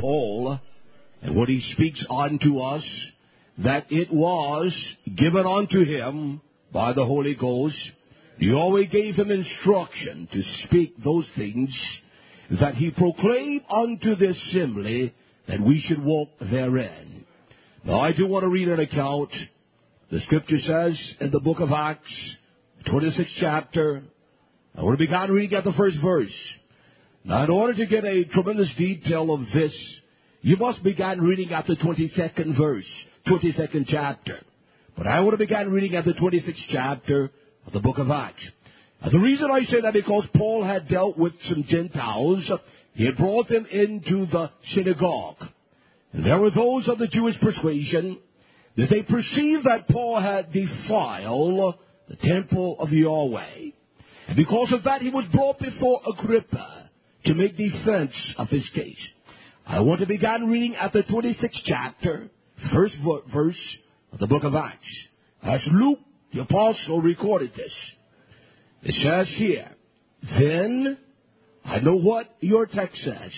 Paul, and when he speaks unto us, that it was given unto him by the Holy Ghost, he always gave him instruction to speak those things that he proclaimed unto the assembly, that we should walk therein. Now I do want to read an account. The scripture says in the book of Acts, 26th chapter, I want to begin reading at the first verse. Now in order to get a tremendous detail of this, you must begin reading at the 22nd verse, 22nd chapter. But I want to begin reading at the 26th chapter of the book of Acts. And the reason I say that, because Paul had dealt with some Gentiles. He had brought them into the synagogue. And there were those of the Jewish persuasion that they perceived that Paul had defiled the temple of Yahweh. And because of that, he was brought before Agrippa to make defense of his case. I want to begin reading at the 26th chapter, first verse of the book of Acts. As Luke, the apostle, recorded this. It says here, then, I know what your text says,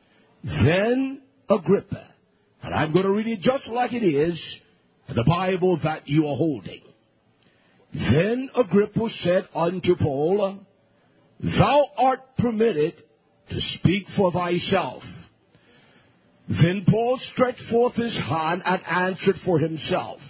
then Agrippa, and I'm going to read it just like it is in the Bible that you are holding. Then Agrippa said unto Paul, thou art permitted to speak for thyself. Then Paul stretched forth his hand and answered for himself.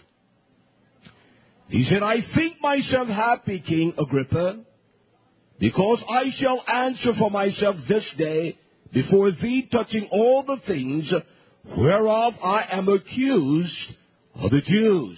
He said, I think myself happy, King Agrippa, because I shall answer for myself this day before thee touching all the things whereof I am accused of the Jews.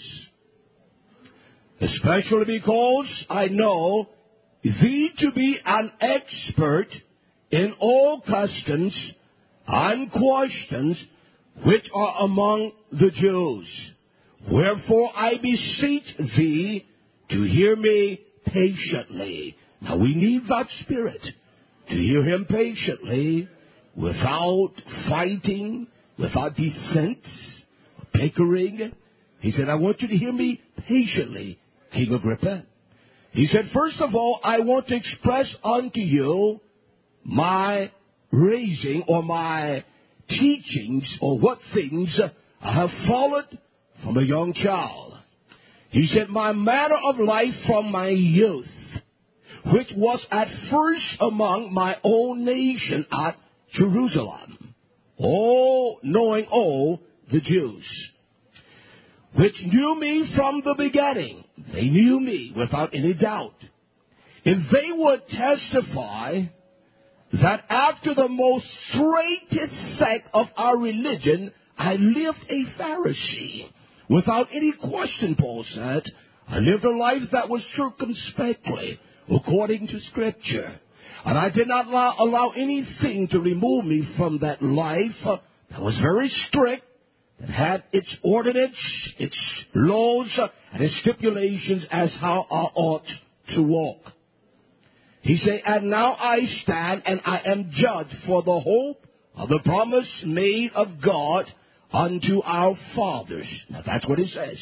Especially because I know thee to be an expert in all customs and questions which are among the Jews. Wherefore I beseech thee to hear me patiently. Now we need that spirit to hear him patiently, without fighting, without defense, bickering. He said, I want you to hear me patiently, King Agrippa. He said, first of all, I want to express unto you my raising or my teachings, or what things I have followed from a young child. He said, my manner of life from my youth, which was at first among my own nation at Jerusalem, knowing all the Jews, which knew me from the beginning. They knew me without any doubt. And they would testify that after the most straightest sect of our religion, I lived a Pharisee. Without any question, Paul said, I lived a life that was circumspectly according to Scripture. And I did not allow anything to remove me from that life that was very strict, that had its ordinance, its laws, and its stipulations as how I ought to walk. He said, and now I stand and I am judged for the hope of the promise made of God unto our fathers. Now that's what it says.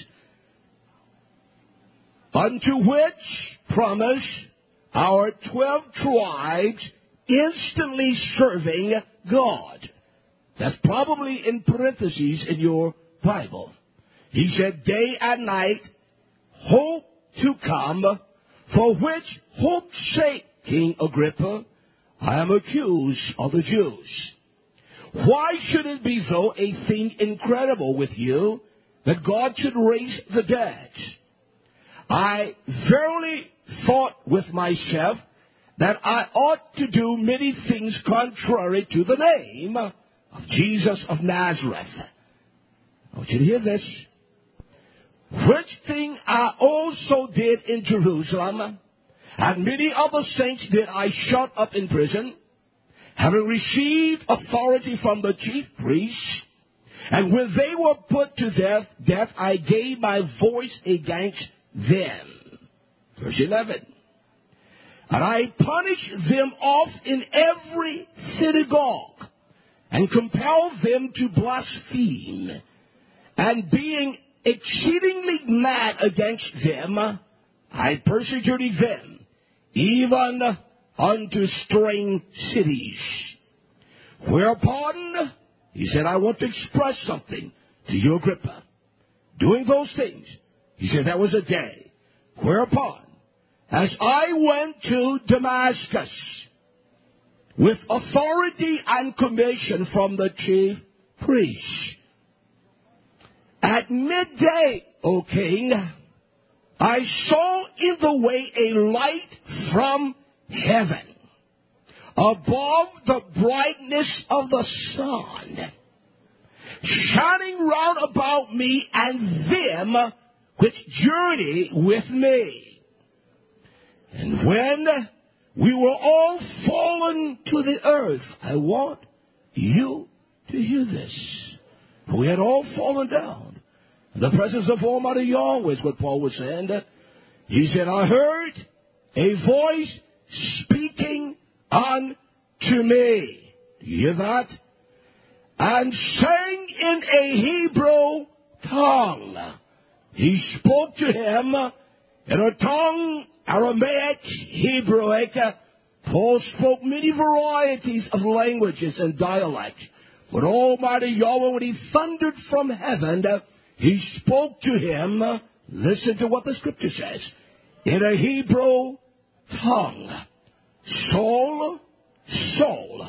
Unto which promise our 12 tribes instantly serving God. That's probably in parentheses in your Bible. He said, day and night, hope to come, for which hope's sake, King Agrippa, I am accused of the Jews. Why should it be though a thing incredible with you that God should raise the dead? I verily thought with myself that I ought to do many things contrary to the name of Jesus of Nazareth. I want you to hear this. Which thing I also did in Jerusalem, and many other saints did I shut up in prison, having received authority from the chief priests. And when they were put to death, I gave my voice against them. Verse 11. And I punished them off in every synagogue, and compelled them to blaspheme. And being exceedingly mad against them, I persecuted them, even unto strange cities. Whereupon he said, I want to express something to you, Agrippa. Doing those things, he said, that was a day. Whereupon, as I went to Damascus with authority and commission from the chief priest, at midday, O king, I saw in the way a light from heaven, above the brightness of the sun, shining round about me and them which journey with me. And when we were all fallen to the earth, I want you to hear this. We had all fallen down. In the presence of Almighty Yahweh is what Paul was saying. He said, I heard a voice speaking unto me. Do you hear that? And saying in a Hebrew tongue. He spoke to him in a tongue, Aramaic, Hebraic. Paul spoke many varieties of languages and dialects. But Almighty Yahweh, when he thundered from heaven, he spoke to him, listen to what the scripture says, in a Hebrew tongue. Saul, Saul,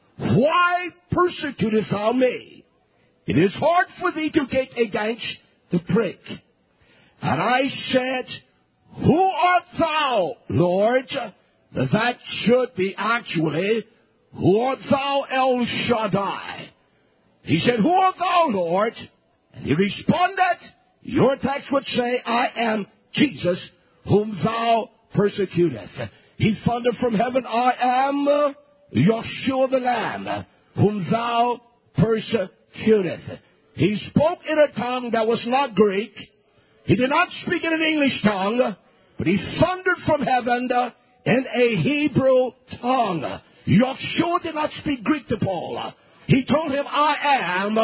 why persecutest thou me? It is hard for thee to get against the prick. And I said, who art thou, Lord? That should be actually, who art thou, El Shaddai? He said, who art thou, Lord? And he responded, your text would say, I am Jesus, whom thou persecutest. He thundered from heaven, I am Yeshua the Lamb, whom thou persecutest. He spoke in a tongue that was not Greek. He did not speak in an English tongue, but he thundered from heaven in a Hebrew tongue. Yeshua did not speak Greek to Paul. He told him, I am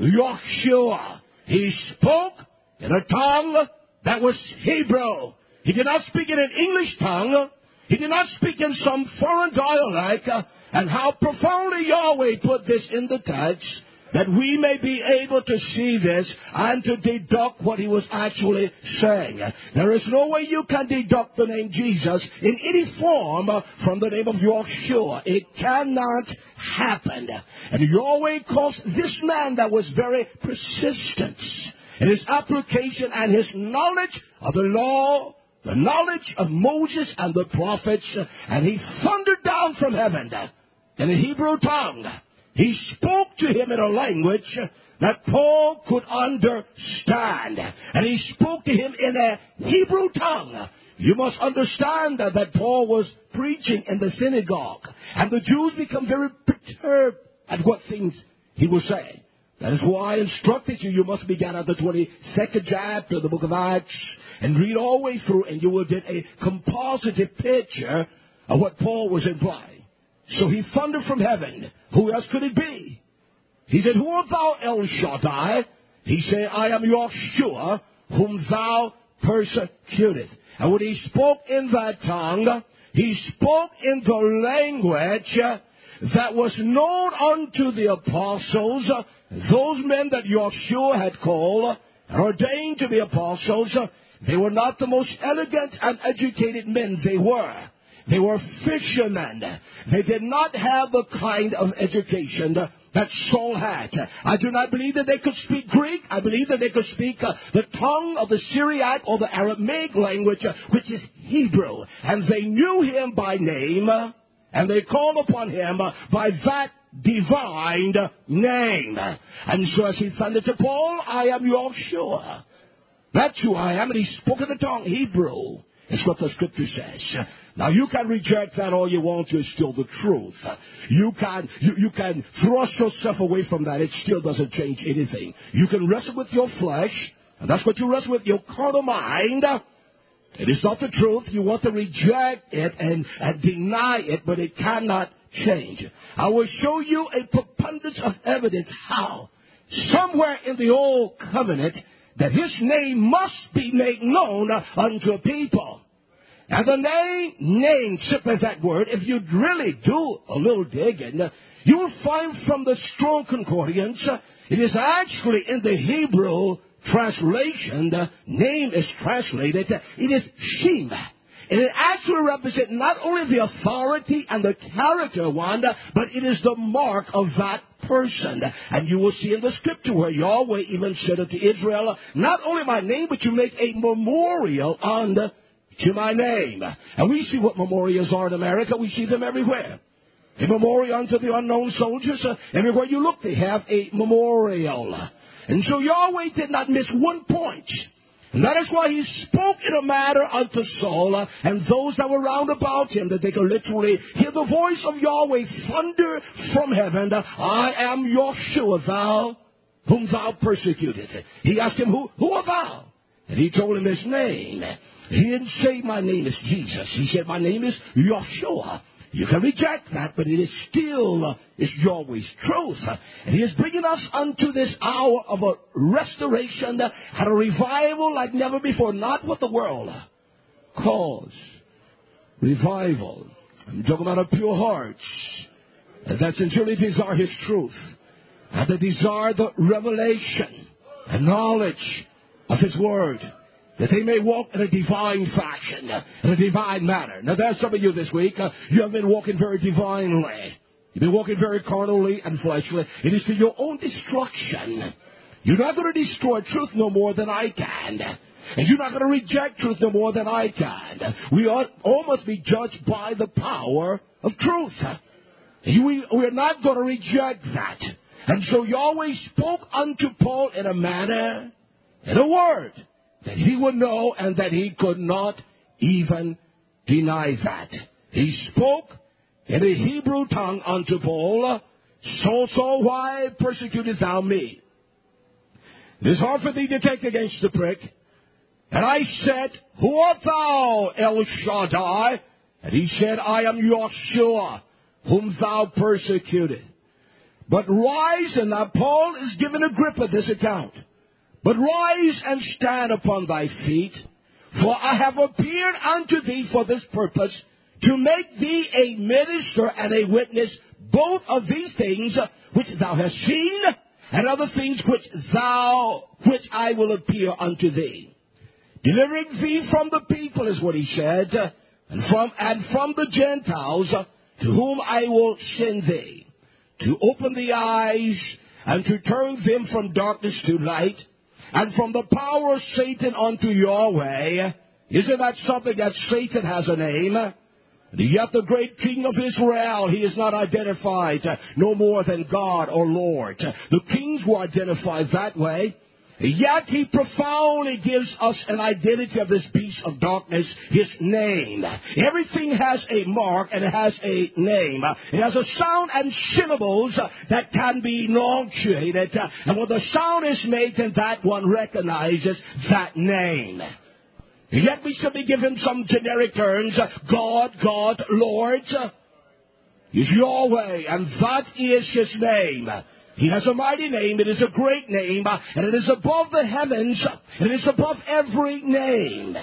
Yeshua. He spoke in a tongue that was Hebrew. He did not speak in an English tongue. He did not speak in some foreign dialect. And how profoundly Yahweh put this in the text, that we may be able to see this and to deduct what he was actually saying. There is no way you can deduct the name Jesus in any form from the name of Yeshua. It cannot happen. And Yahweh calls this man that was very persistent in his application and his knowledge of the law, the knowledge of Moses and the prophets, and he thundered down from heaven in a Hebrew tongue. He spoke to him in a language that Paul could understand. And he spoke to him in a Hebrew tongue. You must understand that Paul was preaching in the synagogue. And the Jews become very perturbed at what things he was saying. That is why I instructed you must begin at the 22nd chapter of the book of Acts and read all the way through, and you will get a compositive picture of what Paul was implying. So he thundered from heaven. Who else could it be? He said, who art thou, El Shaddai? He said, I am Yeshua, whom thou persecutest. And when he spoke in that tongue, he spoke in the language that was known unto the apostles, those men that Yeshua had called and ordained to be apostles. They were not the most elegant and educated men. They were fishermen. They did not have the kind of education that Saul had. I do not believe that they could speak Greek. I believe that they could speak the tongue of the Syriac or the Aramaic language, which is Hebrew. And they knew him by name, and they called upon him by that divine name. And so as he thundered to Paul, I am Yeshua. That's who I am. And he spoke in the tongue Hebrew. It's what the scripture says. Now, you can reject that all you want to. It's still the truth. You can thrust yourself away from that. It still doesn't change anything. You can wrestle with your flesh, and that's what you wrestle with, your carnal mind. It is not the truth. You want to reject it and deny it, but it cannot change. I will show you a preponderance of evidence how, somewhere in the Old Covenant, that his name must be made known unto a people. And the name, simple as that word, if you really do a little digging, You will find from the Strong Concordance, it is actually in the Hebrew translation, the name is translated, it is Shem. And it actually represents not only the authority and the character one, but it is the mark of that person. And you will see in the scripture where Yahweh even said unto Israel, not only my name, but you make a memorial unto my name. And we see what memorials are in America. We see them everywhere. A memorial unto the unknown soldiers. Everywhere you look, they have a memorial. And so Yahweh did not miss one point. And that is why he spoke in a manner unto Saul and those that were round about him, that they could literally hear the voice of Yahweh thunder from heaven. I am Yahshua, thou whom thou persecutest. He asked him, who art thou? And he told him his name. He didn't say, my name is Jesus. He said, my name is Yahshua. You can reject that, but it is still is Yahweh's truth. And he is bringing us unto this hour of a restoration and a revival like never before. Not what the world calls revival. I'm talking about a pure heart that sincerely desire his truth, and that desire the revelation and knowledge of his word, that they may walk in a divine fashion, in a divine manner. Now, there's some of you this week, you have been walking very divinely. You've been walking very carnally and fleshly. It is to your own destruction. You're not going to destroy truth no more than I can. And you're not going to reject truth no more than I can. We all must be judged by the power of truth. We're not going to reject that. And so Yahweh spoke unto Paul in a manner, in a word, that he would know and that he could not even deny that. He spoke in the Hebrew tongue unto Paul, so why persecutest thou me? It is hard for thee to take against the prick. And I said, who art thou, El Shaddai? And he said, I am Yahshua, whom thou persecutest. But rise, and now Paul is giving Agrippa this account. But rise and stand upon thy feet, for I have appeared unto thee for this purpose, to make thee a minister and a witness both of these things which thou hast seen, and other things which I will appear unto thee. Delivering thee from the people is what he said, and from the Gentiles, to whom I will send thee, to open the eyes, and to turn them from darkness to light, and from the power of Satan unto Yahweh. Isn't that something that Satan has a name? Yet the great king of Israel, he is not identified no more than God or Lord. The kings were identified that way. Yet he profoundly gives us an identity of this beast of darkness, his name. Everything has a mark and it has a name. It has a sound and syllables that can be enunciated. And when the sound is made, then that one recognizes that name. Yet we simply give him some generic terms. God, Lord. Is Yahweh, and that is his name. He has a mighty name, it is a great name, and it is above the heavens, and it is above every name.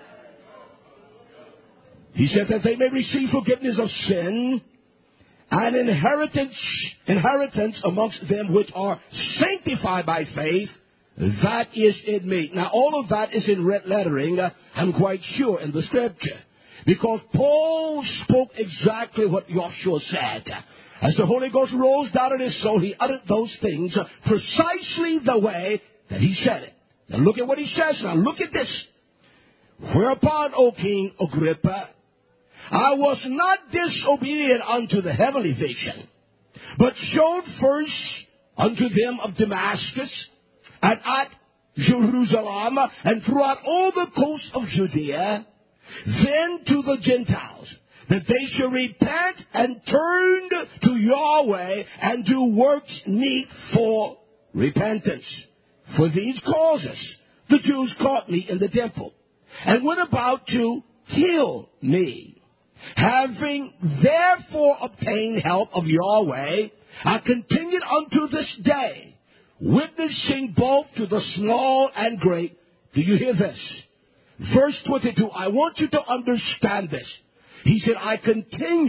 He said that they may receive forgiveness of sin, and inheritance amongst them which are sanctified by faith, that is in me. Now all of that is in red lettering, I'm quite sure, in the scripture. Because Paul spoke exactly what Joshua said. As the Holy Ghost rose down in his soul, he uttered those things precisely the way that he said it. Now look at what he says now. Look at this. Whereupon, O King Agrippa, I was not disobedient unto the heavenly vision, but showed first unto them of Damascus, and at Jerusalem, and throughout all the coast of Judea, then to the Gentiles, that they should repent and turn to Yahweh and do works meet for repentance. For these causes, the Jews caught me in the temple and went about to kill me. Having therefore obtained help of Yahweh, I continued unto this day, witnessing both to the small and great. Do you hear this? Verse 22, I want you to understand this. He said, I continued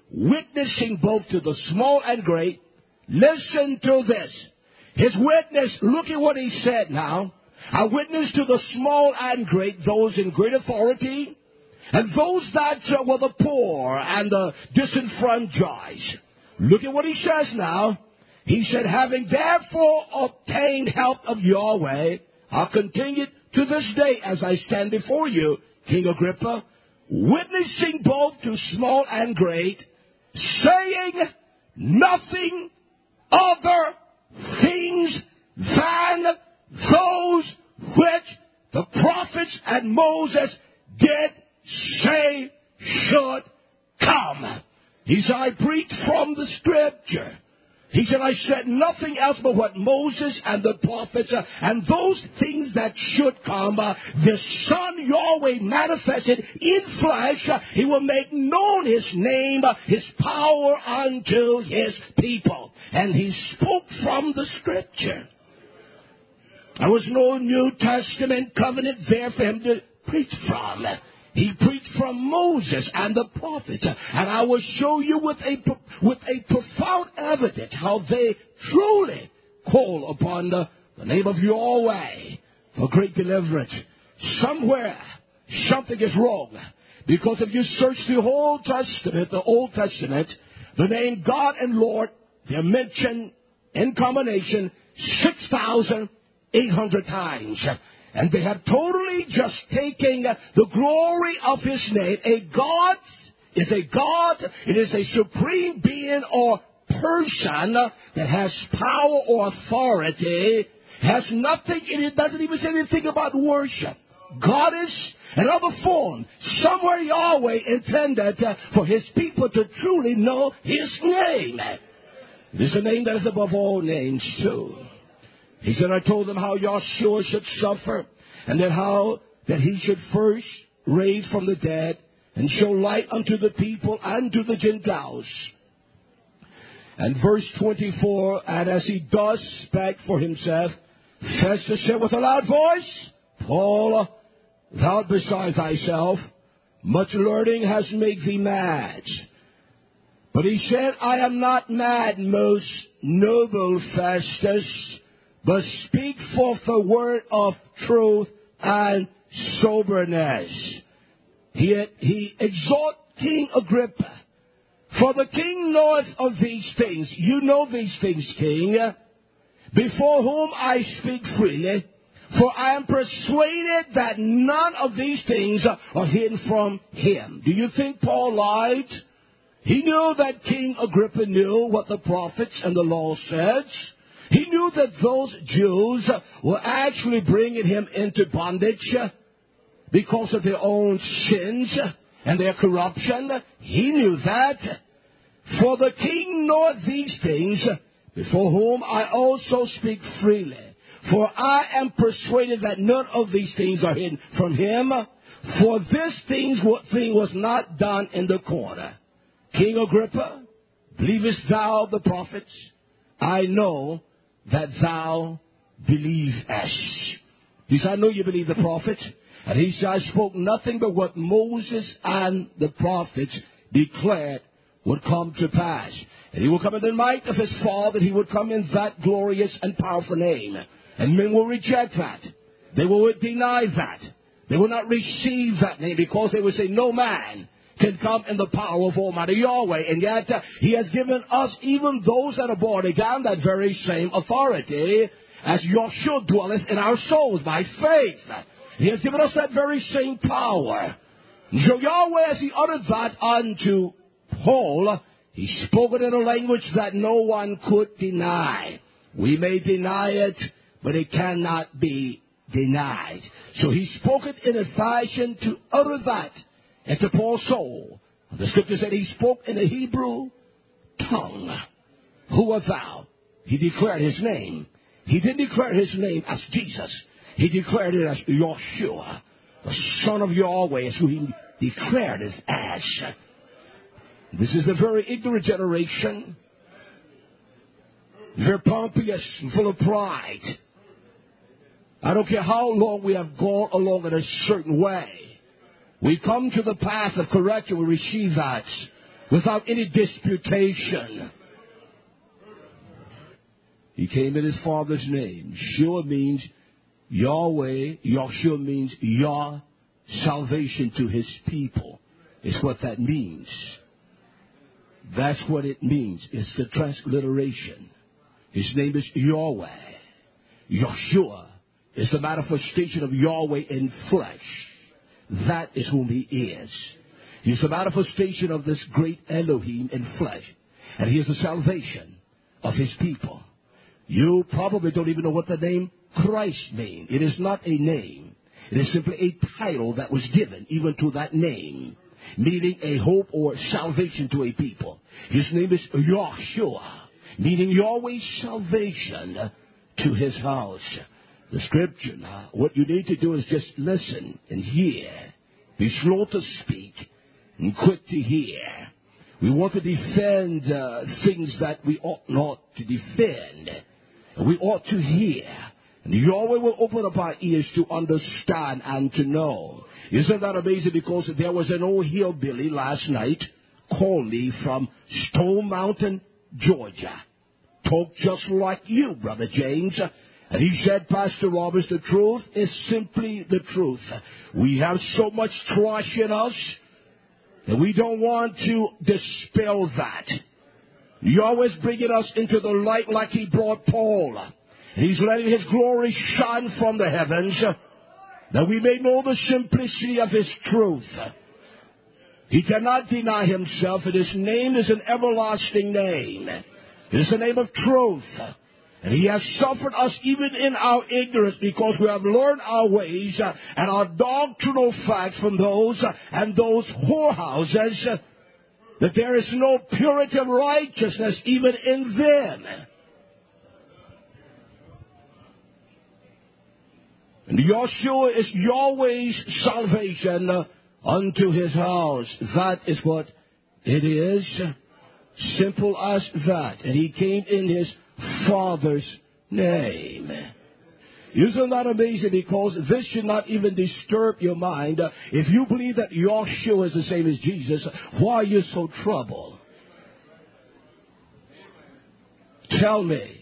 witnessing both to the small and great. Listen to this. His witness, look at what he said now. I witness to the small and great, those in great authority, and those that were the poor and the disenfranchised. Look at what he says now. He said, having therefore obtained help of Yahweh, I'll continue to this day as I stand before you, King Agrippa, witnessing both to small and great, saying nothing other things than those which the prophets and Moses did say should come. He said, I preached from the scripture. He said, I said nothing else but what Moses and the prophets and those things that should come. The Son Yahweh manifested in flesh. He will make known His name, His power unto His people. And He spoke from the scripture. There was no New Testament covenant there for Him to preach from. He preached from Moses and the prophets. And I will show you with a profound evidence how they truly call upon the name of Yahweh for great deliverance. Somewhere, something is wrong. Because if you search the Old Testament, the name God and Lord, they're mentioned in combination 6,800 times. And they have totally just taken the glory of His name. A God is a God. It is a supreme being or person that has power or authority. Has nothing in it. Doesn't even say anything about worship. Goddess, another form. Somewhere Yahweh intended for His people to truly know His name. It is a name that is above all names too. He said, I told them how Yahshua should suffer, and that He should first raise from the dead and show light unto the people and to the Gentiles. And verse 24, and as he does speak for himself, Festus said with a loud voice, Paul, thou beside thyself, much learning has made thee mad. But he said, I am not mad, most noble Festus, but speak forth the word of truth and soberness. He exhort King Agrippa. For the king knoweth of these things. You know these things, king, before whom I speak freely. For I am persuaded that none of these things are hidden from him. Do you think Paul lied? He knew that King Agrippa knew what the prophets and the law said. He knew that those Jews were actually bringing him into bondage because of their own sins and their corruption. He knew that. For the king knoweth these things, before whom I also speak freely. For I am persuaded that none of these things are hidden from him. For this thing was not done in the corner. King Agrippa, believest thou the prophets? I know that thou believest. He said, I know you believe the prophets. And he said, I spoke nothing but what Moses and the prophets declared would come to pass. And he will come in the might of his Father. He would come in that glorious and powerful name. And men will reject that. They will deny that. They will not receive that name because they will say, no man can come in the power of Almighty Yahweh. And yet, He has given us, even those that are born again, that very same authority as Yahshua dwelleth in our souls by faith. He has given us that very same power. So Yahweh, as He uttered that unto Paul, He spoke it in a language that no one could deny. We may deny it, but it cannot be denied. So He spoke it in a fashion to utter that into Paul's soul. The scripture said He spoke in the Hebrew tongue. Who art thou? He declared His name. He didn't declare His name as Jesus. He declared it as Yahshua, the Son of Yahweh, is who He declared it as. This is a very ignorant generation. Very pompous and full of pride. I don't care how long we have gone along in a certain way. We come to the path of correction, we receive that. without any disputation. He came in his Father's name. Yeshua means Yahweh. Yahshua means Yah, salvation to his people. Is what that means. That's what it means. It's the transliteration. His name is Yahweh. Yeshua is the manifestation of Yahweh in flesh. That is whom he is. He's the manifestation of this great Elohim in flesh. And he is the salvation of his people. You probably don't even know what the name Christ means. It is not a name. It is simply a title that was given even to that name, meaning a hope or salvation to a people. His name is Yahshua, meaning Yahweh's salvation to his house. The scripture now, what you need to do is just listen and hear. Be slow to speak and quick to hear. We want to defend things that we ought not to defend. We ought to hear. And Yahweh will open up our ears to understand and to know. Isn't that amazing? Because there was an old hillbilly last night called me from Stone Mountain, Georgia. Talked just like you, Brother James. And he said, Pastor Roberts, the truth is simply the truth. We have so much trash in us, and we don't want to dispel that. You're always bringing us into the light like he brought Paul. And he's letting his glory shine from the heavens, that we may know the simplicity of his truth. He cannot deny himself, and his name is an everlasting name. It is the name of truth. And he has suffered us even in our ignorance, because we have learned our ways and our doctrinal facts from those and those whorehouses, that there is no purity of righteousness even in them. And Yahshua is Yahweh's salvation unto his house. That is what it is. Simple as that. And he came in his Father's name. Isn't that amazing? Because this should not even disturb your mind. If you believe that Yahshua is the same as Jesus, why are you so troubled? Tell me.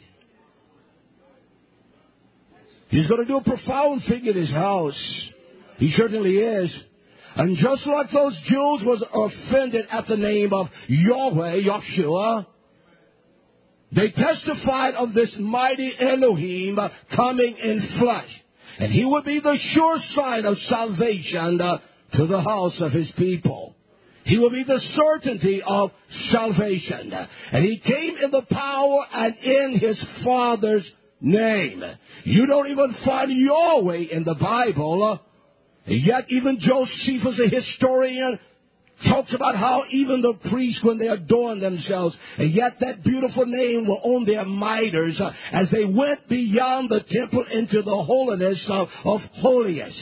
He's going to do a profound thing in his house. He certainly is. And just like those Jews was offended at the name of Yahweh, Yahshua, they testified of this mighty Elohim coming in flesh. And he would be the sure sign of salvation to the house of his people. He will be the certainty of salvation. And he came in the power and in his Father's name. You don't even find Yahweh in the Bible. Yet even Josephus, a historian, talks about how even the priests, when they adorn themselves, and yet that beautiful name were on their miters as they went beyond the temple into the holiness of holiest.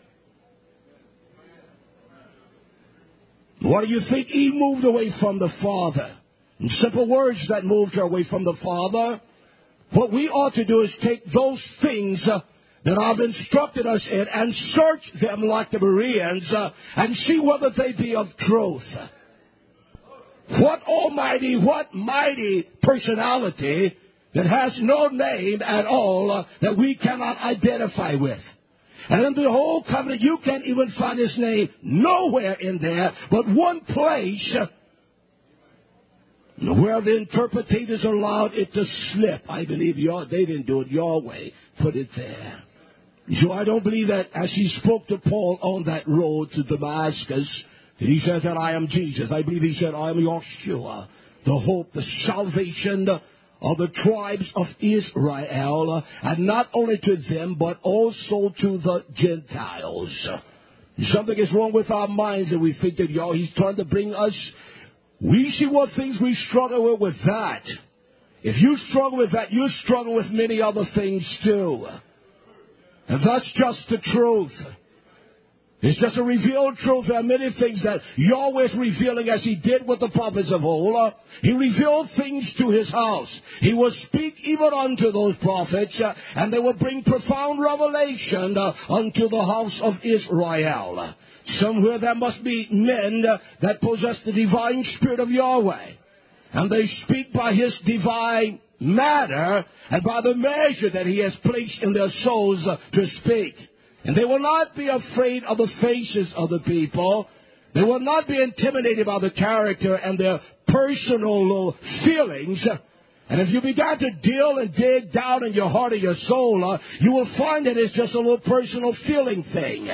What do you think? Eve moved away from the Father. In simple words, that moved her away from the Father. What we ought to do is take those things that have instructed us in and search them like the Bereans and see whether they be of truth. What almighty, what mighty personality that has no name at all that we cannot identify with. And in the whole covenant, you can't even find his name nowhere in there but one place where the interpreters allowed it to slip. I believe they didn't do it. Yahweh put it there. So I don't believe that as he spoke to Paul on that road to Damascus, that he said that I am Jesus. I believe he said I am Yahshua, the hope, the salvation of the tribes of Israel, and not only to them, but also to the Gentiles. Something is wrong with our minds, and we think that he's trying to bring us. We see what things we struggle with that. If you struggle with that, you struggle with many other things too. And that's just the truth. It's just a revealed truth. There are many things that Yahweh is revealing as He did with the prophets of old. He revealed things to His house. He will speak even unto those prophets, and they will bring profound revelation unto the house of Israel. Somewhere there must be men that possess the divine spirit of Yahweh. And they speak by His divine manner and by the measure that He has placed in their souls to speak. And they will not be afraid of the faces of the people. They will not be intimidated by the character and their personal feelings. And if you begin to deal and dig down in your heart and your soul, you will find that it's just a little personal feeling thing.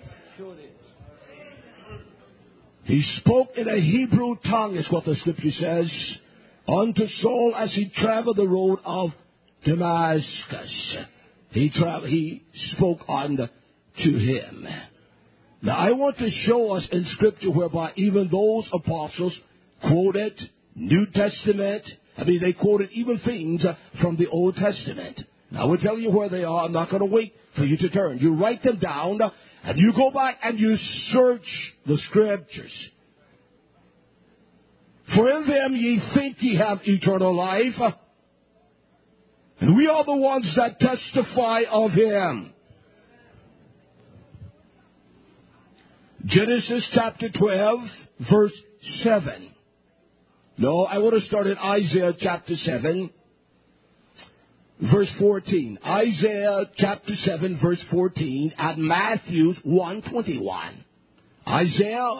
He spoke in a Hebrew tongue, is what the Scripture says, unto Saul as he traveled the road of Damascus. He spoke unto him. Now, I want to show us in Scripture whereby even those apostles quoted New Testament. They quoted even things from the Old Testament. Now, I will tell you where they are. I'm not going to wait for you to turn. You write them down, and you go back and you search the Scriptures. For in them ye think ye have eternal life, and we are the ones that testify of Him. Genesis chapter 12, verse 7. No, I want to start at Isaiah chapter 7, verse 14. Isaiah chapter 7, verse 14, at Matthew 1:21. Isaiah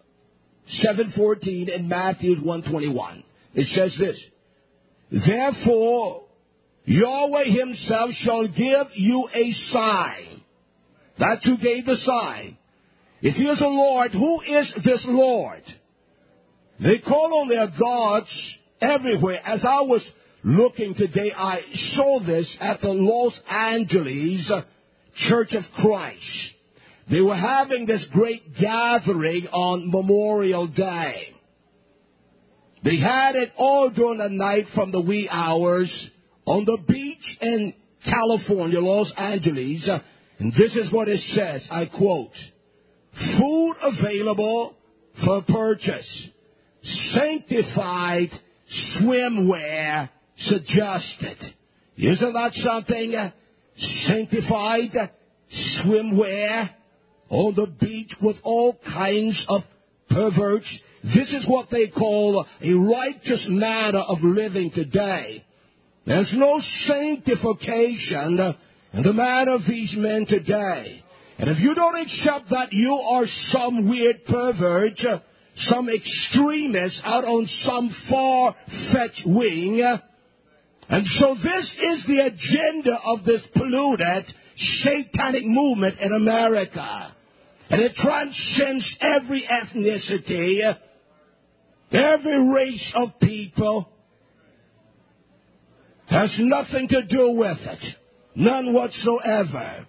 7:14 and Matthew 1:21. It says this: Therefore, Yahweh Himself shall give you a sign. That's who gave the sign. If He is a Lord, who is this Lord? They call on their gods everywhere. As I was looking today, I saw this at the Los Angeles Church of Christ. They were having this great gathering on Memorial Day. They had it all during the night from the wee hours on the beach in California, Los Angeles. And this is what it says, I quote, food available for purchase. Sanctified swimwear suggested. Isn't that something? Sanctified swimwear on the beach with all kinds of perverts. This is what they call a righteous manner of living today. There's no sanctification in the manner of these men today. And if you don't accept that, you are some weird pervert, some extremist out on some far-fetched wing. And so this is the agenda of this polluted, satanic movement in America. And it transcends every ethnicity, every race of people. Has nothing to do with it. None whatsoever.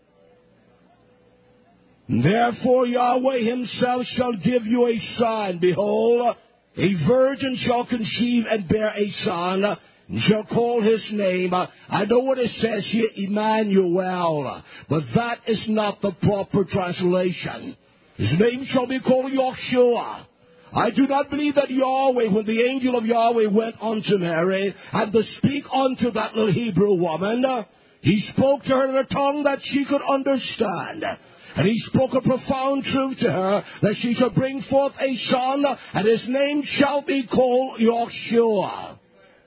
Therefore Yahweh Himself shall give you a sign. Behold, a virgin shall conceive and bear a son, and shall call His name. I know what it says here, Emmanuel, but that is not the proper translation. His name shall be called Yahshua. I do not believe that Yahweh, when the angel of Yahweh went unto Mary, and to speak unto that little Hebrew woman, He spoke to her in a tongue that she could understand. And He spoke a profound truth to her, that she shall bring forth a son, and His name shall be called Yahshua.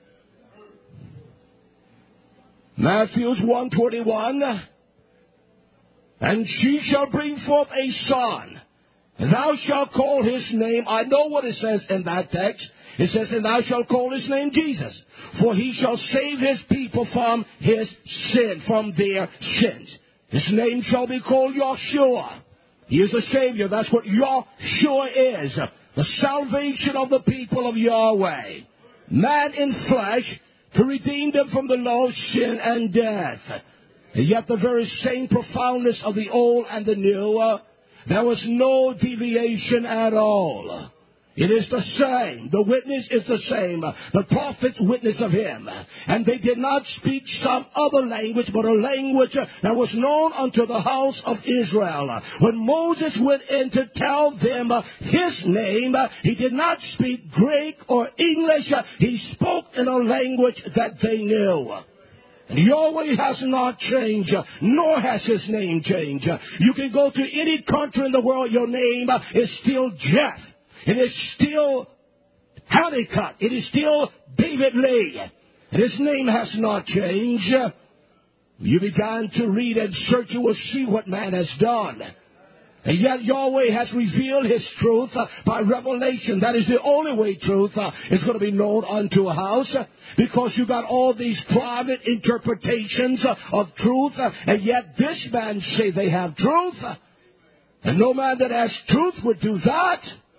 Matthew 1:21, and she shall bring forth a son, and thou shalt call His name. I know what it says in that text. It says, and thou shalt call His name Jesus, for He shall save His people from His sin, from their sins. His name shall be called Yahshua. He is the Savior. That's what Yahshua is. The salvation of the people of Yahweh. Man in flesh to redeem them from the law of sin and death. And yet the very same profoundness of the old and the new, there was no deviation at all. It is the same. The witness is the same. The prophets witness of him. And they did not speak some other language, but a language that was known unto the house of Israel. When Moses went in to tell them his name, he did not speak Greek or English. He spoke in a language that they knew. And Yahweh has not changed, nor has his name changed. You can go to any country in the world, your name is still Jeff. It is still Honeycutt. It is still David Lee. And his name has not changed. You began to read and search, you will see what man has done. And yet Yahweh has revealed his truth by revelation. That is the only way truth is going to be known unto a house. Because you got all these private interpretations of truth. And yet this man say they have truth. And no man that has truth would do that.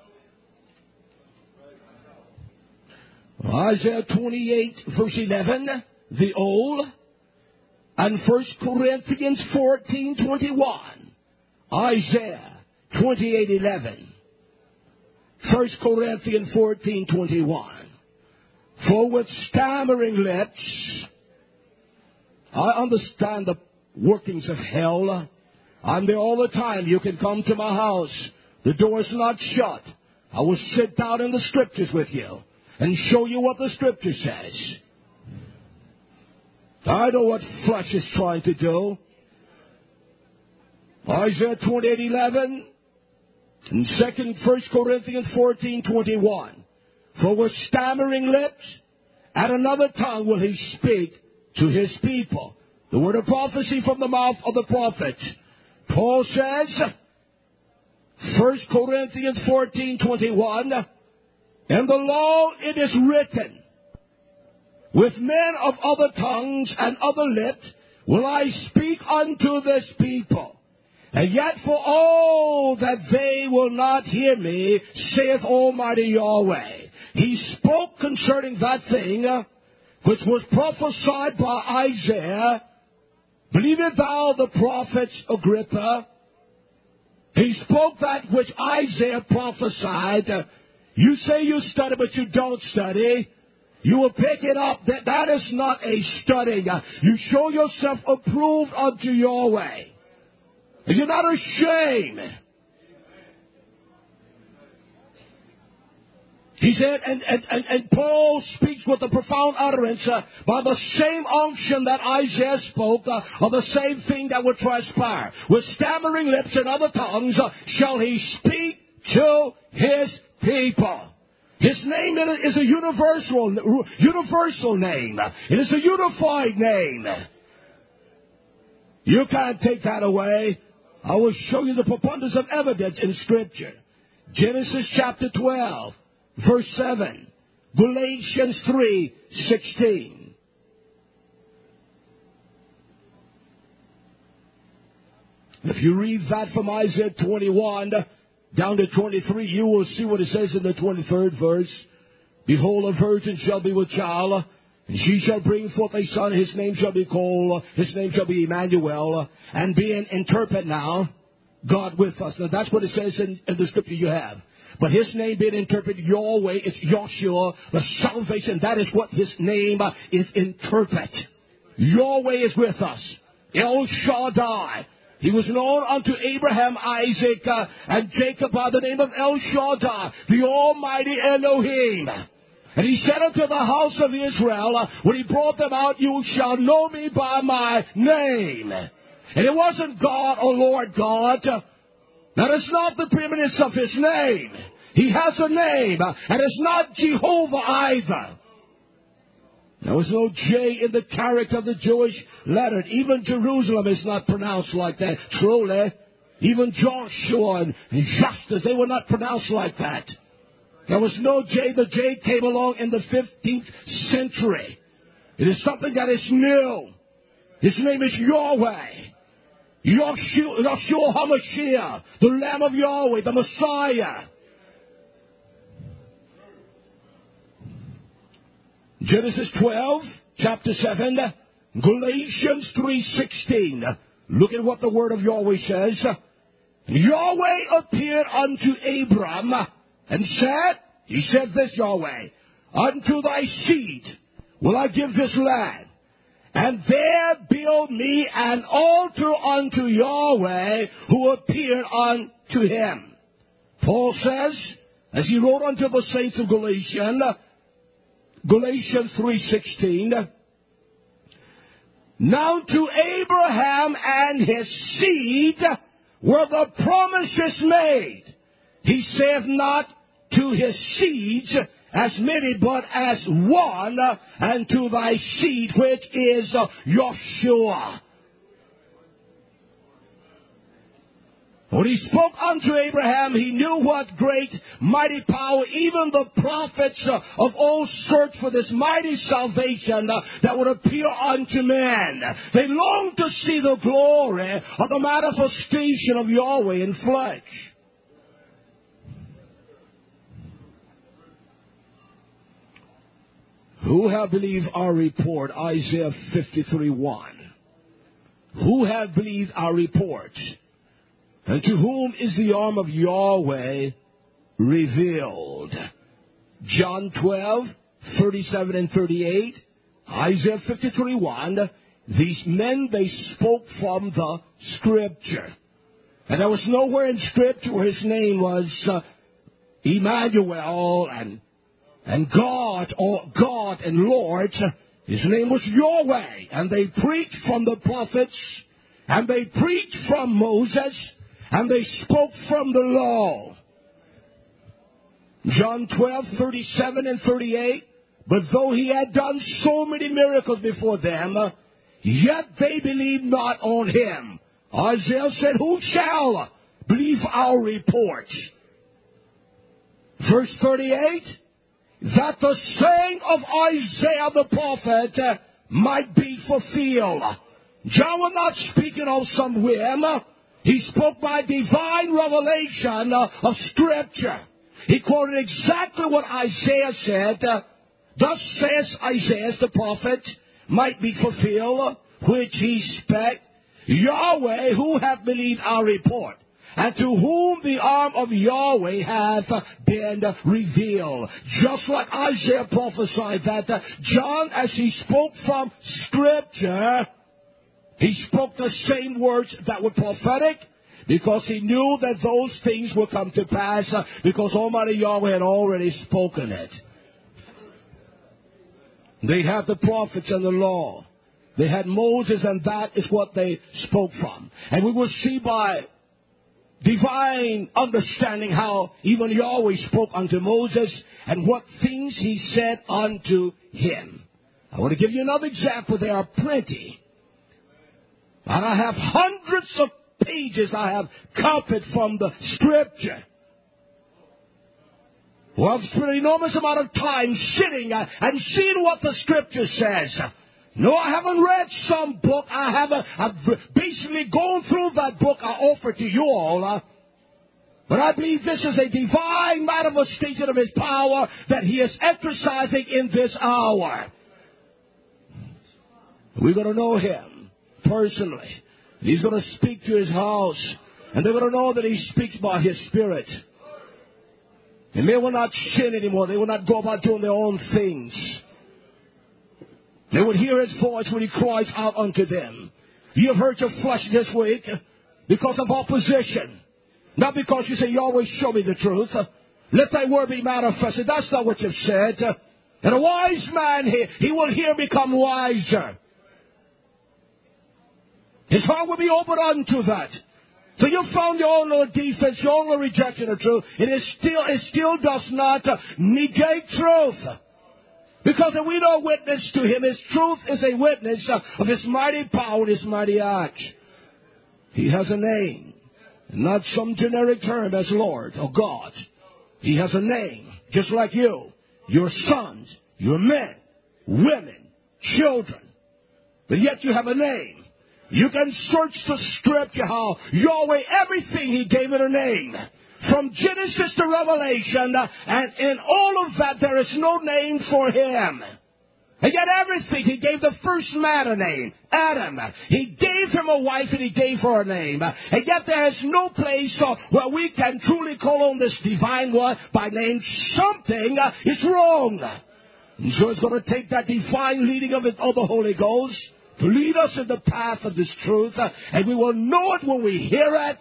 Isaiah 28 verse 11, the old, and 1 Corinthians 14:21. Isaiah 28:11. 1 Corinthians 14:21. For with stammering lips, I understand the workings of hell. I'm there all the time. You can come to my house. The door is not shut. I will sit down in the scriptures with you and show you what the scripture says. I know what flesh is trying to do. Isaiah 28:11 and 1 Corinthians 14:21. For with stammering lips and another tongue will he speak to his people. The word of prophecy from the mouth of the prophet. Paul says, 1 Corinthians 14:21, in the law it is written, with men of other tongues and other lips will I speak unto this people. And yet for all that they will not hear me, saith Almighty Yahweh. He spoke concerning that thing which was prophesied by Isaiah. Believest thou the prophets, Agrippa? He spoke that which Isaiah prophesied. You say you study, but you don't study. You will pick it up. That is not a study. You show yourself approved unto Yahweh. And you're not ashamed. He said, and Paul speaks with a profound utterance by the same unction that Isaiah spoke of the same thing that would transpire. With stammering lips and other tongues shall he speak to his people. His name is a universal name. It is a unified name. You can't take that away. I will show you the preponderance of evidence in Scripture. Genesis chapter 12, verse 7. Galatians 3:16. If you read that from Isaiah 21 down to 23, you will see what it says in the 23rd verse. Behold, a virgin shall be with child, and she shall bring forth a son. His name shall be Emmanuel. And being interpret now, God with us. Now that's what it says in the scripture you have. But his name being interpreted Yahweh, it's Yahshua, the salvation. That is what his name is interpret. Yahweh is with us. El Shaddai. He was known unto Abraham, Isaac, and Jacob by the name of El Shaddai, the Almighty Elohim. And he said unto the house of Israel, when he brought them out, you shall know me by my name. And it wasn't God or Lord God. That is not the preeminence of his name. He has a name, and it's not Jehovah either. There was no J in the character of the Jewish letter. Even Jerusalem is not pronounced like that. Truly, even Joshua and Justus, they were not pronounced like that. There was no J. The J came along in the 15th century. It is something that is new. His name is Yahweh. Yahshua HaMashiach, the Lamb of Yahweh, the Messiah. Genesis 12, chapter 7, Galatians 3:16. Look at what the word of Yahweh says. Yahweh appeared unto Abram and said, He said this, Yahweh, unto thy seed will I give this land, and there build me an altar unto Yahweh, who appeared unto him. Paul says, as he wrote unto the saints of Galatians 3:16, now to Abraham and his seed were the promises made. He saith not to his seeds as many, but as one, and to thy seed, which is Yeshua. When he spoke unto Abraham, he knew what great, mighty power even the prophets of old searched for, this mighty salvation that would appear unto men. They longed to see the glory of the manifestation of Yahweh in flesh. Who have believed our report? Isaiah 53:1. Who have believed our report? And to whom is the arm of Yahweh revealed? John 12:37 and 38. Isaiah 53:1. These men, they spoke from the Scripture. And there was nowhere in Scripture where his name was Emmanuel and God, or God and Lord. His name was Yahweh. And they preached from the prophets, and they preached from Moses, and they spoke from the law. John 12:37 and 38. But though he had done so many miracles before them, yet they believed not on him. Isaiah said, who shall believe our report? Verse 38, that the saying of Isaiah the prophet might be fulfilled. John was not speaking of some whim. He spoke by divine revelation of Scripture. He quoted exactly what Isaiah said. Thus says Isaiah the prophet, might be fulfilled, which he spake, Yahweh, who hath believed our report, and to whom the arm of Yahweh hath been revealed. Just like Isaiah prophesied that John, as he spoke from Scripture, he spoke the same words that were prophetic, because he knew that those things would come to pass, because Almighty Yahweh had already spoken it. They had the prophets and the law. They had Moses, and that is what they spoke from. And we will see by divine understanding how even Yahweh spoke unto Moses and what things he said unto him. I want to give you another example. There are plenty. And I have hundreds of pages I have copied from the Scripture. Well, I've spent an enormous amount of time sitting and seeing what the Scripture says. No, I haven't read some book. I've basically gone through that book I offer to you all. But I believe this is a divine manifestation of His power that He is exercising in this hour. We're going to know Him personally. He's going to speak to His house. And they're going to know that He speaks by His Spirit. And they will not sin anymore. They will not go about doing their own things. They would hear His voice when He cries out unto them. You have hurt your flesh this week because of opposition. Not because you say, Yahweh, show me the truth. Let thy word be manifested. That's not what you've said. And a wise man, he will here become wiser. His heart will be open unto that. So you found your own little defense, your own little rejection of truth. It still does not negate truth. Because if we don't witness to Him, His truth is a witness of His mighty power and His mighty acts. He has a name. Not some generic term as Lord or God. He has a name. Just like you. Your sons, your men, women, children. But yet you have a name. You can search the Scripture how Yahweh, everything He gave it a name. From Genesis to Revelation, and in all of that there is no name for Him. And yet everything, he gave the first man a name, Adam. He gave him a wife and he gave her a name. And yet there is no place where we can truly call on this divine one by name. Something is wrong. And so it's going to take that divine leading of the Holy Ghost to lead us in the path of this truth. And we will know it when we hear it.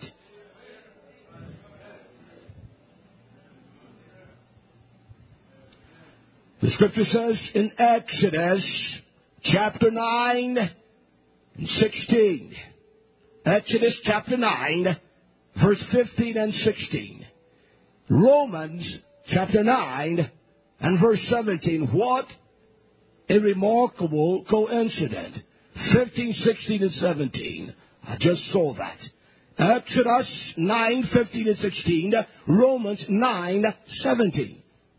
The scripture says in Exodus chapter 9 and 16. Exodus chapter 9, verse 15 and 16. Romans chapter 9 and verse 17. What a remarkable coincidence. 15, 16, and 17. I just saw that. Exodus 9, 15, and 16. Romans 9, 17.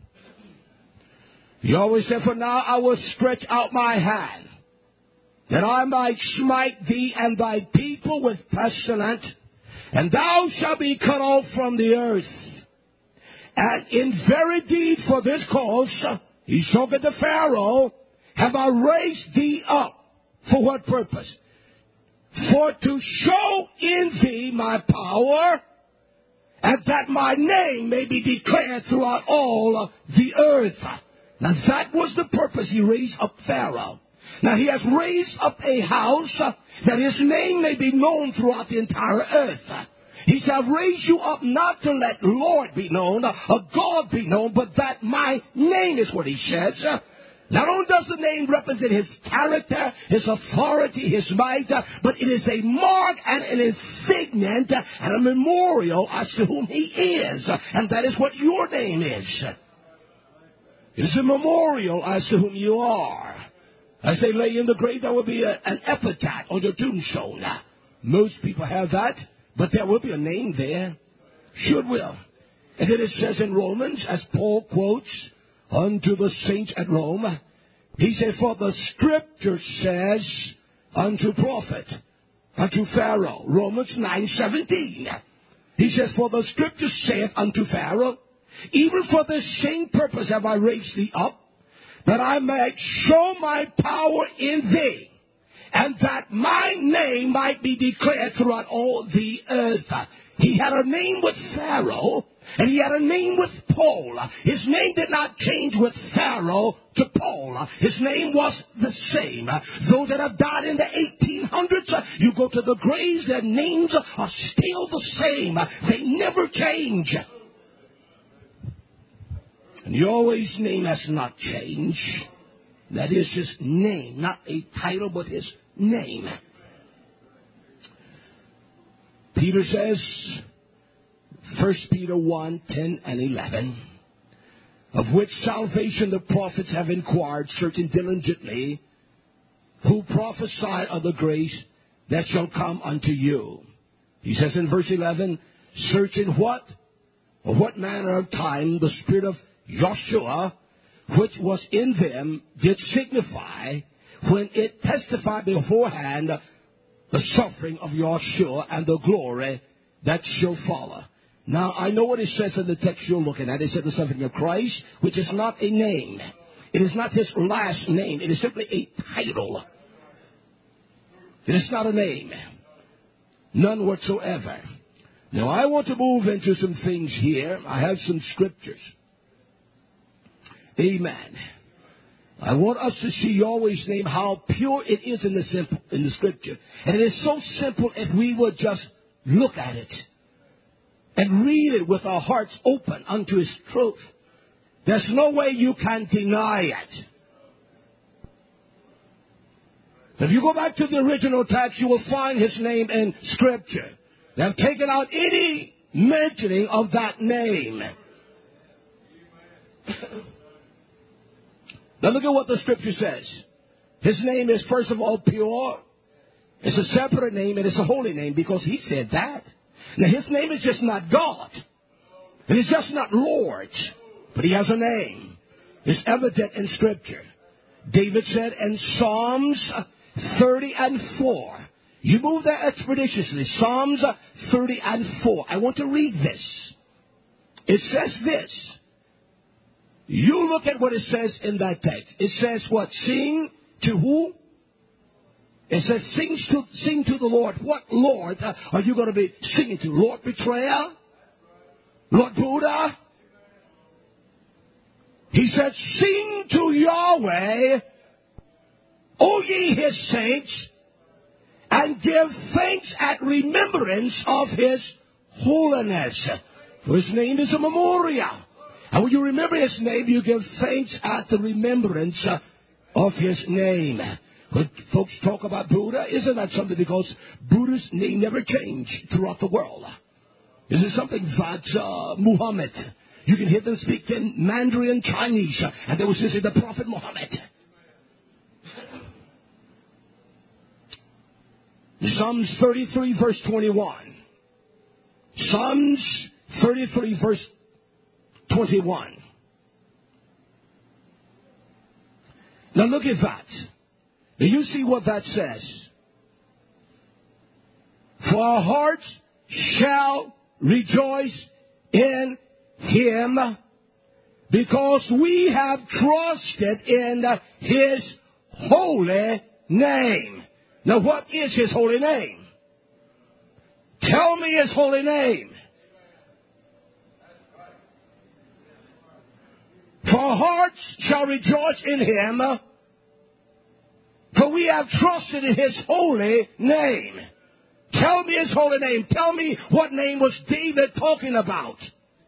He always said, for now I will stretch out my hand, that I might smite thee and thy people with pestilence, and thou shalt be cut off from the earth. And in very deed for this cause, he spoke unto Pharaoh, have I raised thee up. For what purpose? For to show in thee my power, and that my name may be declared throughout all the earth. Now that was the purpose he raised up Pharaoh. Now he has raised up a house that his name may be known throughout the entire earth. He said, I've raised you up not to let Lord be known, or God be known, but that my name is what he says. Not only does the name represent his character, his authority, his might, but it is a mark and an insignia and a memorial as to whom he is. And that is what your name is. It is a memorial as to whom you are. As they lay in the grave, there will be an epitaph on your tombstone. Most people have that, but there will be a name there. Sure will. And then it says in Romans, as Paul quotes unto the saints at Rome, he said, for the scripture says unto prophet, unto Pharaoh. Romans 9:17. He says, for the scripture saith unto Pharaoh, even for this same purpose have I raised thee up, that I might show my power in thee, and that my name might be declared throughout all the earth. He had a name with Pharaoh, and he had a name with Paul. His name did not change with Pharaoh to Paul. His name was the same. Those that have died in the 1800s, you go to the graves, their names are still the same. They never change. And Yahweh's name has not changed. That is his name, not a title, but his name. Peter says, 1 Peter 1, 10 and 11, of which salvation the prophets have inquired, searching diligently, who prophesied of the grace that shall come unto you. He says in verse 11, searching what? Or what manner of time the spirit of Joshua, which was in them, did signify, when it testified beforehand the suffering of Joshua and the glory that shall follow. Now, I know what it says in the text you're looking at. It said the suffering of Christ, which is not a name. It is not his last name. It is simply a title. It is not a name. None whatsoever. Now, I want to move into some things here. I have some scriptures. Amen. I want us to see Yahweh's name, how pure it is in the scripture. And it is so simple if we would just look at it and read it with our hearts open unto his truth. There's no way you can deny it. If you go back to the original text, you will find his name in scripture. They have taken out any mentioning of that name. Now look at what the scripture says. His name is, first of all, pure. It's a separate name. It is a holy name because he said that. Now his name is just not God. It is just not Lord. But he has a name. It's evident in scripture. David said in Psalms 30 and 4. You move there expeditiously. Psalms 30 and 4. I want to read this. It says this. You look at what it says in that text. It says what? Sing to who? It says sing to the Lord. What Lord are you going to be singing to? Lord Betrayer? Lord Buddha? He said, sing to Yahweh, O ye his saints, and give thanks at remembrance of his holiness. For his name is a memorial. And when you remember his name, you give thanks at the remembrance of his name. When folks talk about Buddha, isn't that something? Because Buddha's name never changed throughout the world. This is something that Muhammad, you can hear them speak in Mandarin Chinese, and they will say the Prophet Muhammad. Psalms 33 verse 21. Psalms 33 verse 21. Now look at that. Do you see what that says? For our hearts shall rejoice in him, because we have trusted in his holy name. Now what is his holy name? Tell me his holy name. For our hearts shall rejoice in him, for we have trusted in his holy name. Tell me his holy name. Tell me what name was David talking about.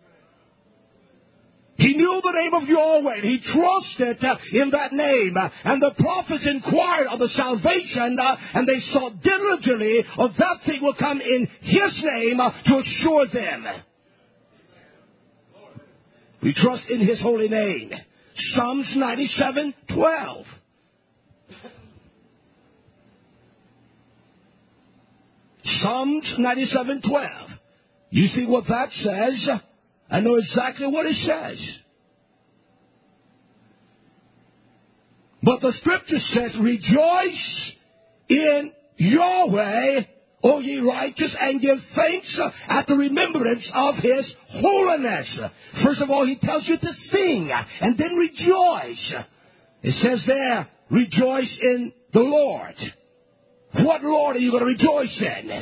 He knew the name of Yahweh. He trusted in that name. And the prophets inquired of the salvation, and they sought diligently of that thing will come in his name to assure them. We trust in his holy name. Psalms 97:12. Psalms 97:12. You see what that says? I know exactly what it says. But the scripture says, rejoice in Yahweh, O ye righteous, and give thanks at the remembrance of his holiness. First of all, he tells you to sing and then rejoice. It says there, rejoice in the Lord. What Lord are you going to rejoice in?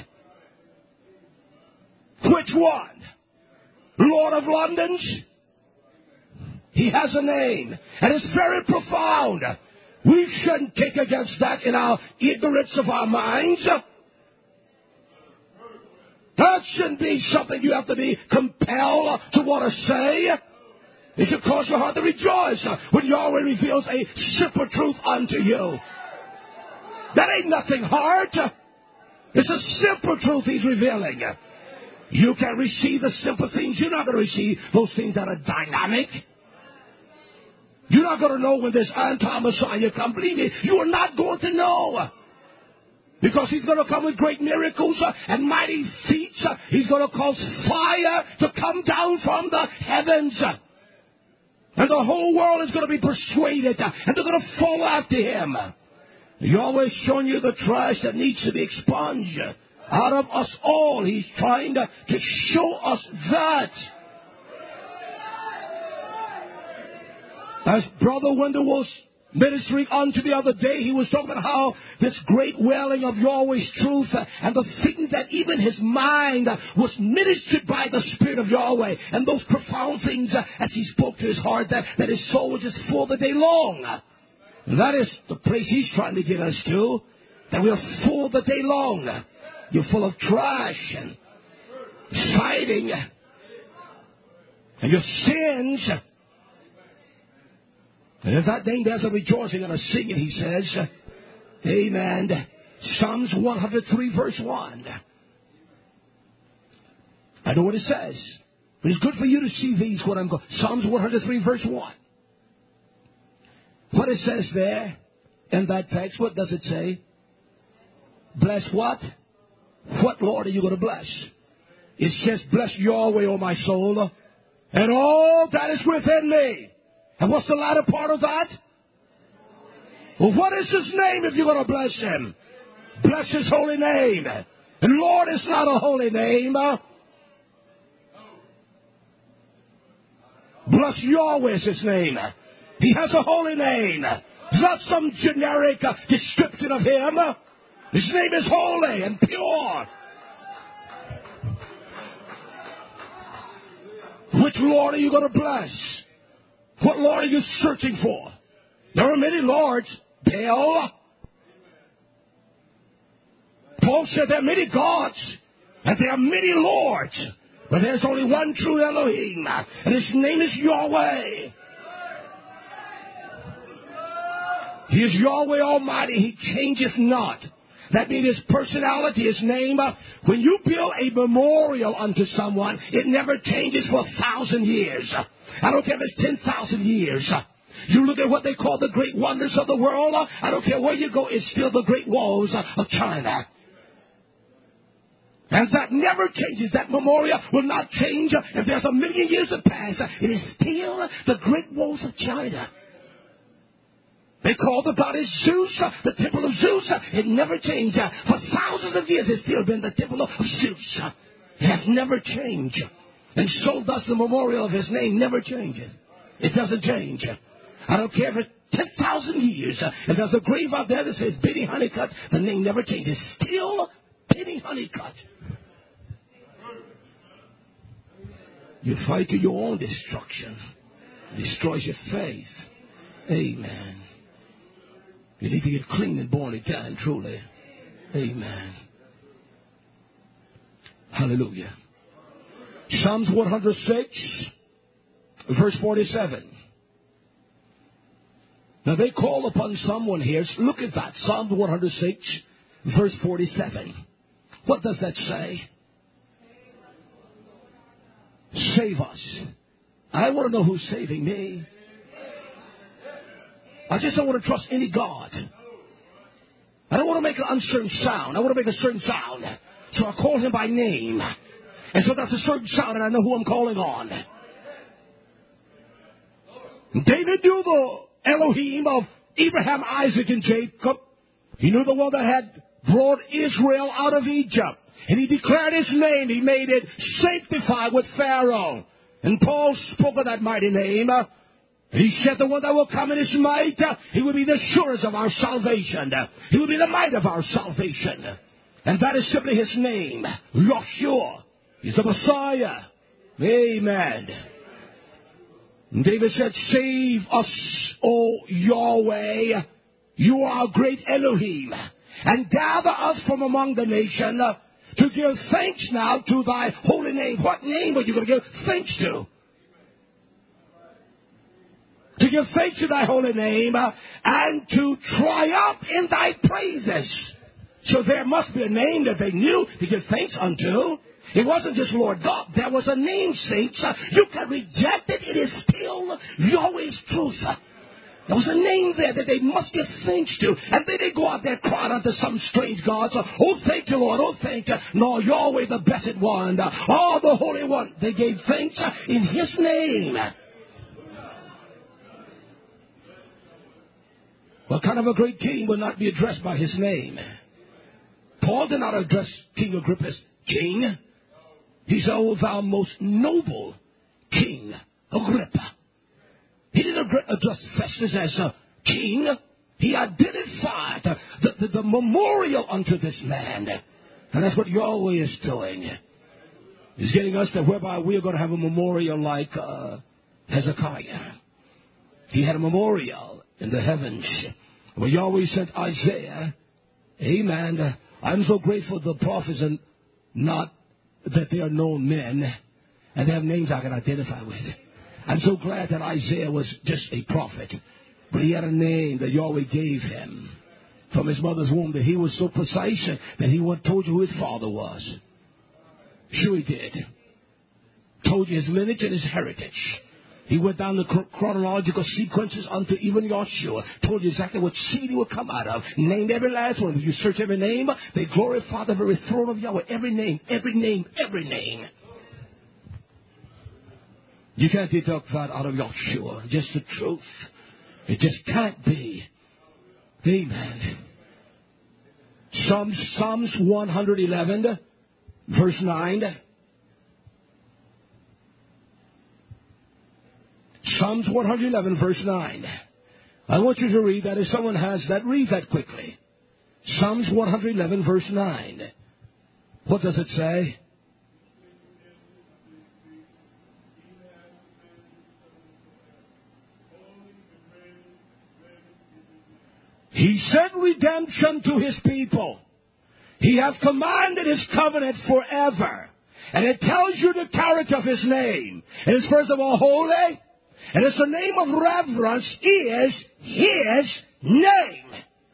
Which one? Lord of London's? He has a name, and it's very profound. We shouldn't kick against that in our ignorance of our minds. That shouldn't be something you have to be compelled to want to say. It should cause your heart to rejoice when Yahweh reveals a simple truth unto you. That ain't nothing hard. It's a simple truth he's revealing. You can receive the simple things. You're not going to receive those things that are dynamic. You're not going to know when this anti-Messiah comes. Believe me, you are not going to know. Because he's going to come with great miracles and mighty feats. He's going to cause fire to come down from the heavens. And the whole world is going to be persuaded. And they're going to fall after him. He's always showing you the trash that needs to be expunged out of us all. He's trying to show us that. As Brother Wendell was ministering unto the other day, he was talking about how this great welling of Yahweh's truth and the things that even his mind was ministered by the Spirit of Yahweh, and those profound things as he spoke to his heart, that his soul was just full the day long. That is the place he's trying to get us to, that we are full the day long. You're full of trash and fighting and your sins. And if that thing there's a rejoicing and a singing, he says, amen. Psalms 103 verse 1. I know what it says. But it's good for you to see these what I'm going. Psalms 103 verse 1. What it says there in that text, what does it say? Bless what? What Lord are you going to bless? It says, bless Yahweh, O my soul, and all that is within me. And what's the latter part of that? Well, what is his name if you're going to bless him? Bless his holy name. And Lord is not a holy name. Bless Yahweh is his name. He has a holy name. It's not some generic description of him. His name is holy and pure. Which Lord are you going to bless? What Lord are you searching for? There are many lords. Baal. Paul said there are many gods and there are many lords. But there's only one true Elohim. And his name is Yahweh. He is Yahweh Almighty. He changes not. That means his personality, his name. When you build a memorial unto someone, it never changes for 1,000 years. I don't care if it's 10,000 years. You look at what they call the great wonders of the world. I don't care where you go, it's still the great walls of China. And that never changes. That memorial will not change. If there's 1,000,000 years that pass, it is still the great walls of China. They call the goddess Zeus, the temple of Zeus. It never changed. For thousands of years, it's still been the temple of Zeus. It has never changed. And so does the memorial of his name never changes. It doesn't change. I don't care if it's 10,000 years. If there's a grave out there that says Benny Honeycutt, the name never changes. Still Benny Honeycutt. You fight to your own destruction. It destroys your faith. Amen. You need to get clean and born again, truly. Amen. Hallelujah. Psalms 106, verse 47. Now they call upon someone here. Look at that. Psalm 106, verse 47. What does that say? Save us. I want to know who's saving me. I just don't want to trust any God. I don't want to make an uncertain sound. I want to make a certain sound. So I call him by name. And so that's a certain sound, and I know who I'm calling on. David knew the Elohim of Abraham, Isaac, and Jacob. He knew the one that had brought Israel out of Egypt. And he declared his name. He made it sanctified with Pharaoh. And Paul spoke of that mighty name. He said the one that will come in his might, he will be the assurance of our salvation. He will be the might of our salvation. And that is simply his name, Yahshua. He's the Messiah. Amen. And David said, save us, O Yahweh. You are a great Elohim. And gather us from among the nation to give thanks now to thy holy name. What name are you going to give thanks to? To give thanks to thy holy name and to triumph in thy praises. So there must be a name that they knew to give thanks unto. It wasn't just Lord God. There was a name, saints. You can reject it. It is still Yahweh's truth. There was a name there that they must give thanks to. And then they go out there crying unto some strange gods. Oh, thank you, Lord. Oh, thank you. No, Yahweh, the blessed one. Oh, the Holy One. They gave thanks in his name. What kind of a great king will not be addressed by his name? Paul did not address King Agrippa as king. He said, oh, thou most noble King Agrippa. He didn't address Festus as a king. He identified the memorial unto this man. And that's what Yahweh is doing. He's getting us to whereby we are going to have a memorial like Hezekiah. He had a memorial in the heavens where Yahweh sent Isaiah. Amen. I'm so grateful the prophets are not that they are known men and they have names I can identify with. I'm so glad that Isaiah was just a prophet, but he had a name that Yahweh gave him from his mother's womb, that he was so precise that he told you who his father was. Sure he did. Told you his lineage and his heritage. He went down the chronological sequences unto even Yahshua. Told you exactly what seed he would come out of. Named every last one. If you search every name, they glorify the very throne of Yahweh. Every name, every name, every name. You can't deduct that out of Yahshua. Just the truth. It just can't be. Amen. Psalms 111, verse 9. Psalms 111, verse 9. I want you to read that. If someone has that, read that quickly. Psalms 111, verse 9. What does it say? He sent redemption to his people. He hath commanded his covenant forever. And it tells you the character of his name. It is first of all holy. And it's the name of reverence is his name.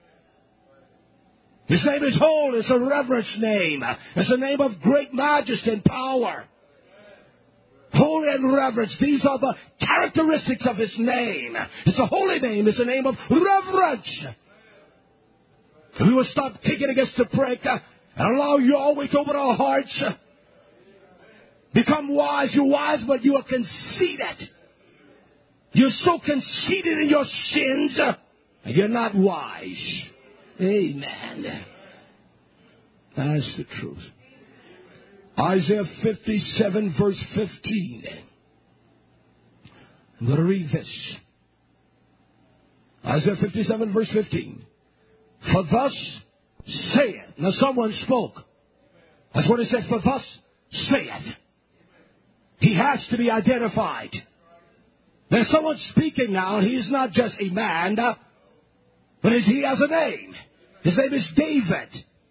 His name is holy. It's a reverence name. It's a name of great majesty and power. Holy and reverence. These are the characteristics of his name. It's a holy name. It's a name of reverence. We will stop kicking against the prick and allow Yahweh to open our hearts. Become wise. You're wise, but you are conceited. You're so conceited in your sins, and you're not wise. Amen. That's the truth. Isaiah 57, verse 15. I'm going to read this. Isaiah 57, verse 15. For thus saith. Now someone spoke. That's what it said. For thus saith. He has to be identified. There's someone speaking now, and he's not just a man, but he has a name. His name is David.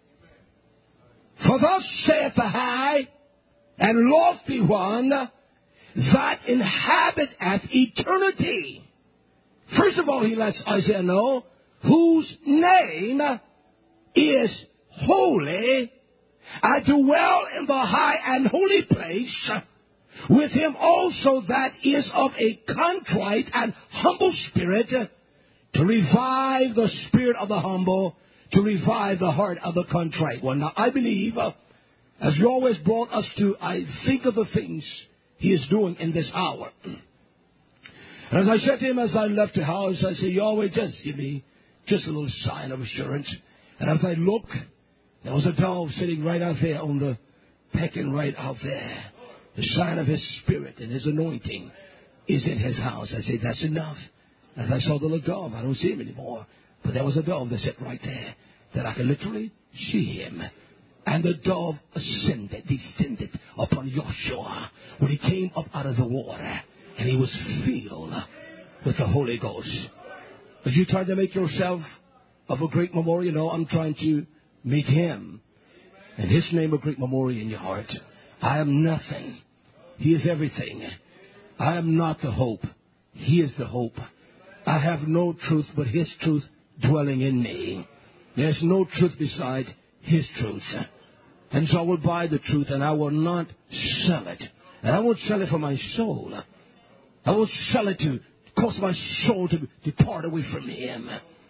For thus saith the high and lofty one that inhabiteth eternity. First of all, he lets Isaiah know whose name is holy. I dwell in the high and holy place with him also that is of a contrite and humble spirit, to revive the spirit of the humble, to revive the heart of the contrite one. Now, I believe, as you always brought us to, I think of the things he is doing in this hour. And as I said to him as I left the house, I said, Yahweh, just give me just a little sign of assurance. And as I look, there was a dove sitting right out there on the pecking right out there. The sign of his spirit and his anointing is in his house. I said, that's enough. As I saw the little dove, I don't see him anymore. But there was a dove that sat right there, that I could literally see him. And the dove descended upon Joshua when he came up out of the water. And he was filled with the Holy Ghost. Are you trying to make yourself of a great memorial? No, I'm trying to make him and his name a great memorial in your heart. I am nothing. He is everything. I am not the hope. He is the hope. I have no truth but his truth dwelling in me. There's no truth beside his truth. And so I will buy the truth and I will not sell it. And I won't sell it for my soul. I won't sell it to cause my soul to depart away from him.